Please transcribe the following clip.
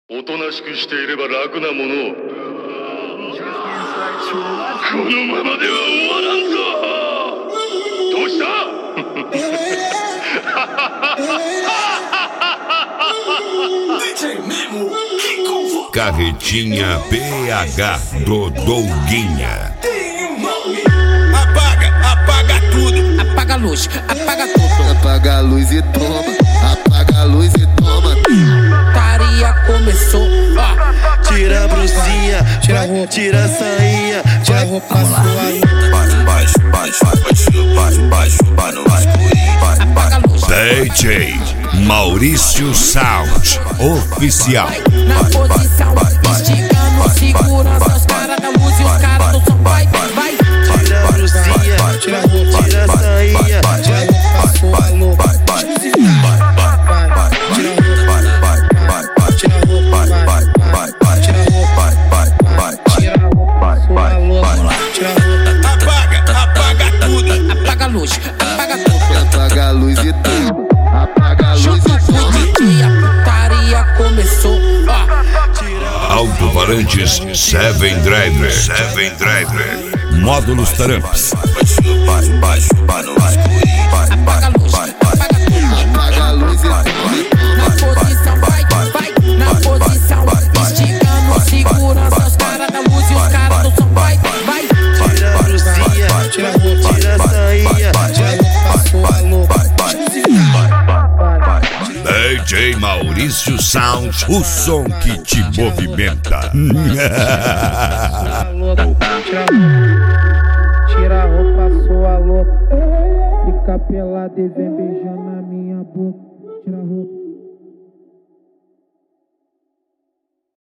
おとなしくしていれば楽なものを。このままでは終わらんぞ。どうした Carretinha PH do Douguinha. Apaga tudo. Apaga a luz, apaga tudo. Apaga a luz e toma. Apaga a luz e toma. Putaria começou, ó. Tira a brusinha, tira a sainha, tira a roupa DJ Maurício Sound Oficial. Na posição, esticando segurança. Os caras da luz e os caras do som. Vai. Tira a brusinha, tira a sainha, tira a roupa sua louca. Apaga tudo. Apaga a luz, apaga tudo. Apaga a luz e toma. Apaga a luz Junto e com o toma. DJ, a putaria começou, ó. Alto-falantes Seven Driver. Módulos Taramps. Apaga a luz, apaga tudo. Apaga a luz e toma. Na posição, vai. Na posição, esticando segurança. Os caras da luz e os caras do som. Vai. Tira a brusinha, tira a sainha, tira a roupa sua louca. DJ Maurício Sound, o som que te movimenta. Tira a roupa sua louca. Fica pelada e vem beijando na minha boca. Tira a roupa.